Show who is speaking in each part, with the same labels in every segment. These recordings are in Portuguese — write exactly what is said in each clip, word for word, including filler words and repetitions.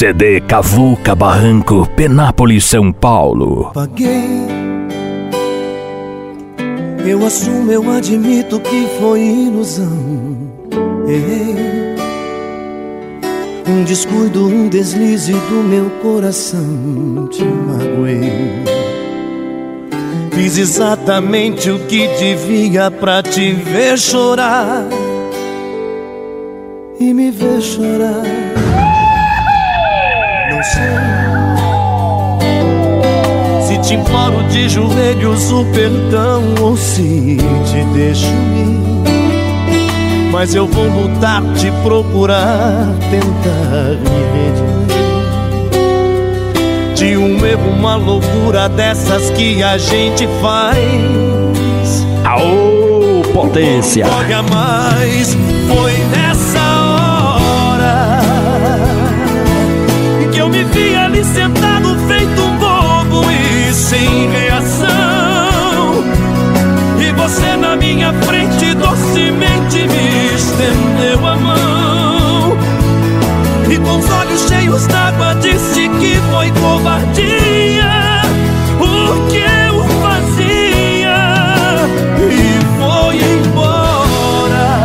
Speaker 1: C D Cavuca Barranco, Penápolis, São Paulo.
Speaker 2: Paguei, eu assumo, eu admito que foi ilusão. Errei, um descuido, um deslize do meu coração. Te magoei, fiz exatamente o que devia pra te ver chorar e me ver chorar. Não sei se te imploro de joelhos o perdão ou se te deixo ir, mas eu vou lutar, te procurar, tentar me redimir de um erro, uma loucura dessas que a gente faz.
Speaker 1: Aô, potência!
Speaker 2: Não olha mais, foi nessa hora que eu me vi ali sentado feito um bobo e sem reação, e você na minha frente docemente me estendeu a mão e com os olhos cheios d'água disse que foi covardia o que eu fazia e foi embora.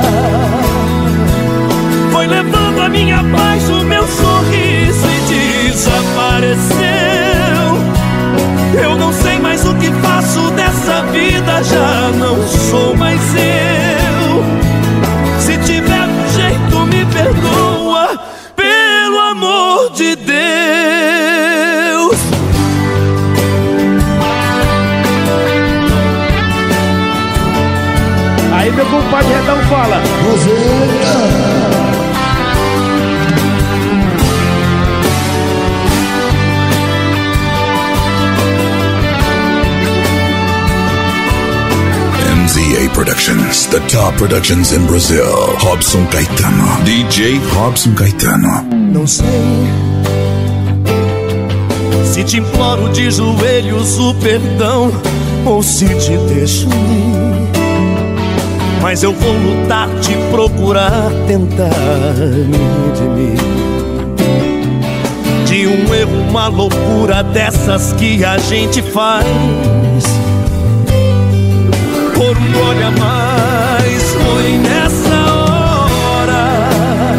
Speaker 2: Foi levando a minha paz, o meu sorriso e desapareceu. Eu não sei mais o que faço dessa vida, já não sou mais eu. Se tiver um jeito me perdoa, pelo amor de Deus.
Speaker 3: Aí meu compadre Redão fala:
Speaker 4: M Z A Productions, the top productions in Brazil. Robson Caetano, D J Robson Caetano.
Speaker 2: Não sei se te imploro de joelhos o perdão ou se te deixo ir, mas eu vou lutar, te procurar, tentar me redimir de um erro, uma loucura dessas que a gente faz. Por um olho a mais, foi nessa hora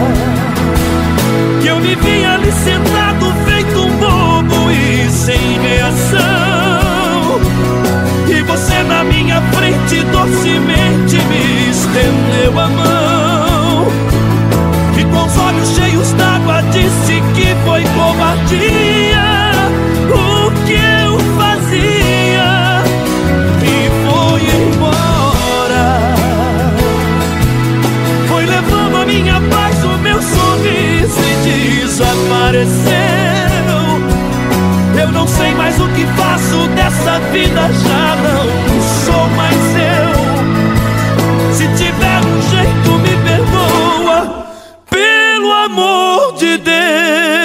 Speaker 2: que eu me vi ali sentado feito um bobo e sem reação, e você na minha frente docemente me estendeu a mão e com os olhos cheios d'água disse que foi covardia o que eu fazia e foi embora. Foi levando a minha paz, o meu sorriso e desapareceu. Eu não sei mais o que faço dessa vida, já não sou mais eu. Se tiver um jeito me perdoa, pelo amor de Deus.